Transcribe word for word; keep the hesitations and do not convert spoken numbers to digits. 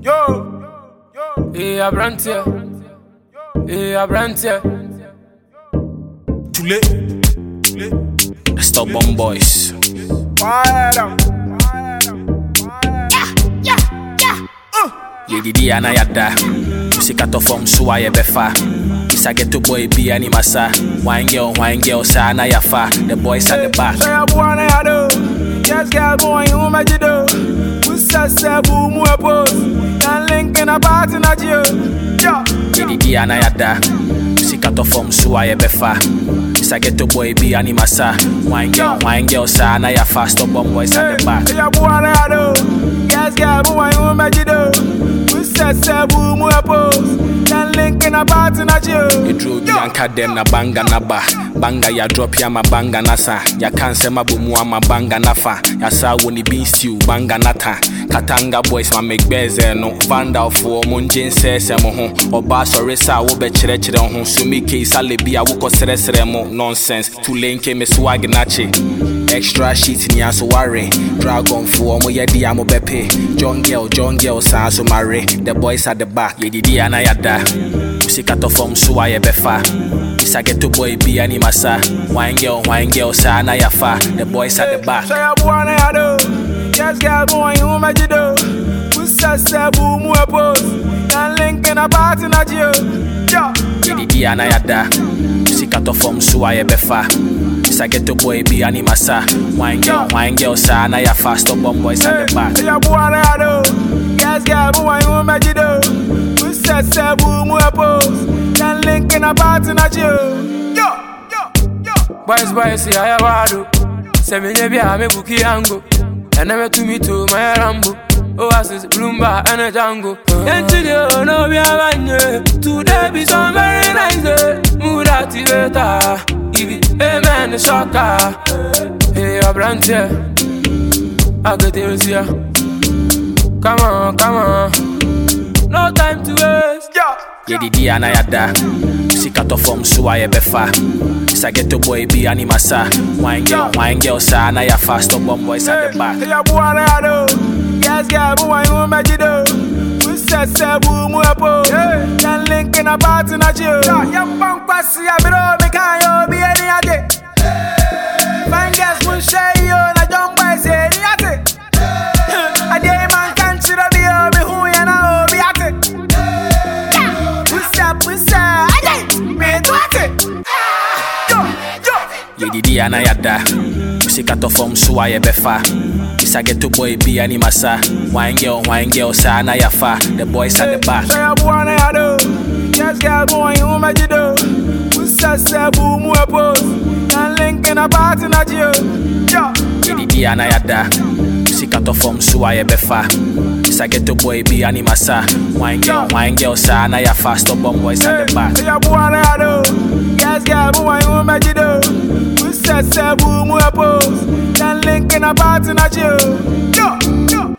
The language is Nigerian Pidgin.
Yo, yo. Hey, Abrantia. Hey, Abrantia. Too late. Stubborn boys. Fire up. Yedidi anayada. Musikato from suwa yebefa. Isa get to boy be animasa. Wine girl, wine girl, sa na yafa. The boys at the back. Say a boy na yado. Yes, girl, boy, you ma jido. Usa se bu mu e pose. And link in a party na jiyo. Yo. Yedidi anayada. Musikato from suwa yebefa. Isa get to boy be animasa. Wine girl, wine girl, sa na yafa. Stubborn boys at the back. Say a boy na yado. Yes, girl, boy, you ma jido. Se bu mu e pose. And link in a party na jiyo. You drew the anchor them na banga na ba. Banga ya drop ya ma banga nasa. Ya cancer ma bumu ma banga nafa. Ya sa woni bean stew banga nata. Katanga boys ma make beze no. Vanda for munjin se se mo ho. Oba sorry sa wo be chere chere ho. Sumi ke sa lebi a wo ko sere sere mo nonsense. Tule nke me swag nache. Extra shit ni aso worry. Dragon for mo ye di amo bepe. John girl, John girl sa so marry. The boys at the back. Ye di anayada. Musikato from suwa ye befa. Isa get to boy be animasa. Wine girl, wine girl sa na yafa. The boys at the back. Say a boy na yado. Yes, girl, boy, you ma jido. Usa se bu mu e pose. And link in a party na jiyo. Yo. Yedidi anayada. Musikato from suwa ye befa. Isa get to boy be animasa. Wine girl, wine girl sa na yafa. Stubborn boys at the back. Say a boy na yado. Yes, girl, boy, you ma jido. Usa se bu mu e pose. And link in a party na jiyo. Yo, yo, yo. Boys, boys, see I have Say me nebi a me buki ango. And never to me to my Rambo. Oasis, Bloomba, and a Django. Engineer, no be a man. Today be some very nice. Mood activator. Give it a man a shocker. Hey, Abrantia. I get it here. Come on, come on. No time to waste. Yo. Yedidi anayada. Musikato from suwa ye befa. Isa get to boy be animasa. Wine girl, wine girl sa na yafa. Stubborn boys at the back. Say a boy na yado. Yes, girl, boy, you ma jido. Usa se bu mu e pose. And link in a party na jiyo. Yam bang kwasi a biro me kan yo be any ade. Fine girls mun share yo na John boy say any ade. Ade man kan chira bi yo me hu ya na obi ate. Usa usa ade me do ate. Yo yo. Yedidi anayada. Musikato from suwa ye befa. Isa get to boy be animasa. Wine girl, wine girl sa na yafa. The boys at the back. Say a boy na yado. Yes, girl, boy, you ma jido. Usa se bu mu e pose. And link in a party na jiyo. Yo. Yedidi anayada. Musikato from suwa ye befa. Isa get to boy be animasa. Wine girl, wine girl sa na yafa. Stubborn boys at the back. Say a boy na yado. Yes, girl, boy, you ma jido. Usa se bu mu e pose. And link in a party na jiyo. Yo, yo.